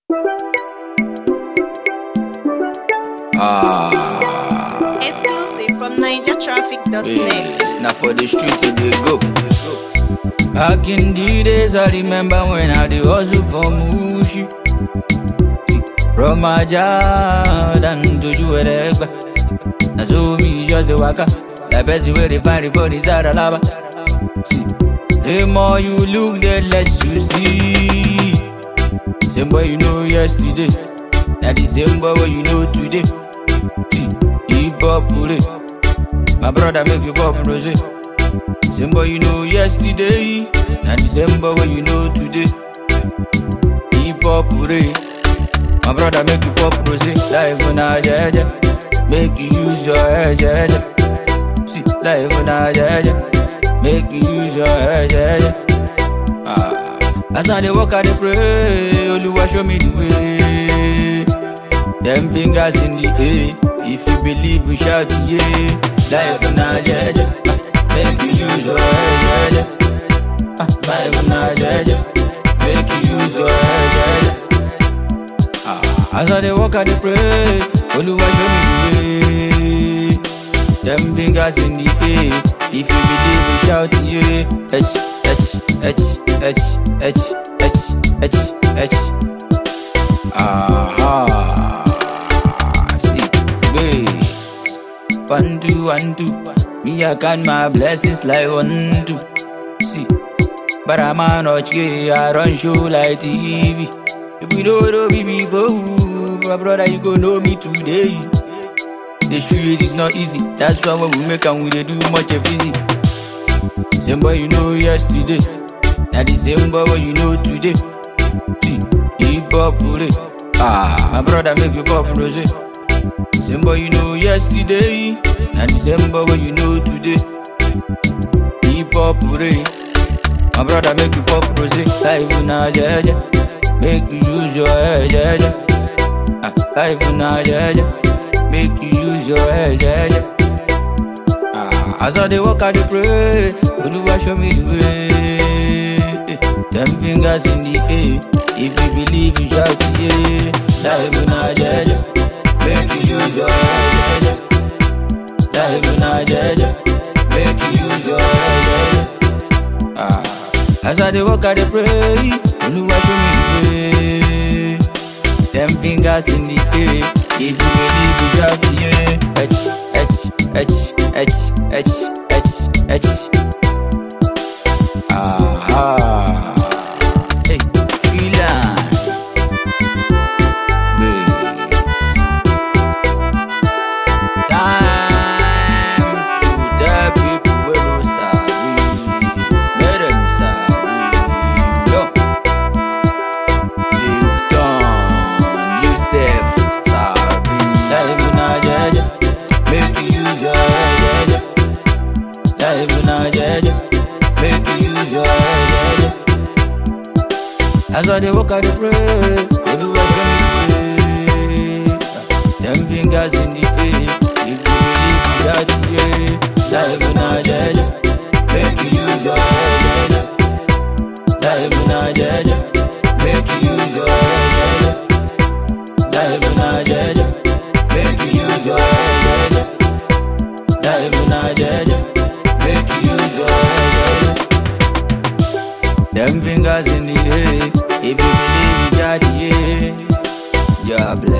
Exclusive from NigerTraffic.net. It's not for the streets they go. Back in the days, I remember when I did hustle for Mushi. From my job and to you wherever. I saw me just the waka. The best way they find it for this other lava. See, the more you look, the less you see. Same boy you know yesterday. Now the same boy you know today. See, hip hop today. My brother make you pop rose. Same boy you know yesterday. Now the same boy you know today. Hip hop today. My brother make you pop rose. Life on a jaja. Make you use your head, jaja. See, life on a jaja. Make you use your head, jaja. As I dey walk, I dey pray. Oluwa show me the way. Them fingers in the air. If you believe, you shout yeah. Life on a jaja. Make you use your head, jaja. Life on a jaja. Make you use your head, jaja. As I dey walk, I dey pray. Oluwa show me the way. Them fingers in the air. If you believe, you shout yeah. H. See, bass. 1, 2, 1, 2. Me, I count my blessings like 1, 2. See, but I'm a notch, I run show like TV. If we don't know me before, my brother, you gon' know me today. The street is not easy. That's why when we make and we dey do much of easy. Same boy you know yesterday. Now the same boy you know today. See, hip hop today. My brother make you pop rose. Same boy you know yesterday. Now the same boy you know today. Hip hop today. My brother make you pop rose. Life on a jaja. Make you use your head, jaja. Life on a jaja. Make you use your head, jaja. As I dey walk, I dey pray. Oluwa show me the way. Them fingers in the air. If you believe, you shout yeah. Life on a jaja. Make you use your head, jaja. Life on a jaja. Make you use your head, jaja. As I dey walk, I dey pray. Oluwa show me the way. Them fingers in the air. If you believe, you shout yeah. Hey, freelance. Bass. Time to the people wey no sabi. Make them sabi. Yo, you've done yourself sabi. Life on a jaja. Make you use your head, jaja. Life on a jaja. Make you use your head, jaja. As I dey walk, I dey pray. Oluwa show me the way. Them fingers in the air. If you believe, you shout yeah. Life on a jaja. Make you use your head, jaja. Life on a jaja. Make you use your head, jaja. Life on a jaja. Make you use your head, jaja. Life on a jaja. Make you use your head, jaja. Them fingers in the air. If you believe, you got yeah. God bless.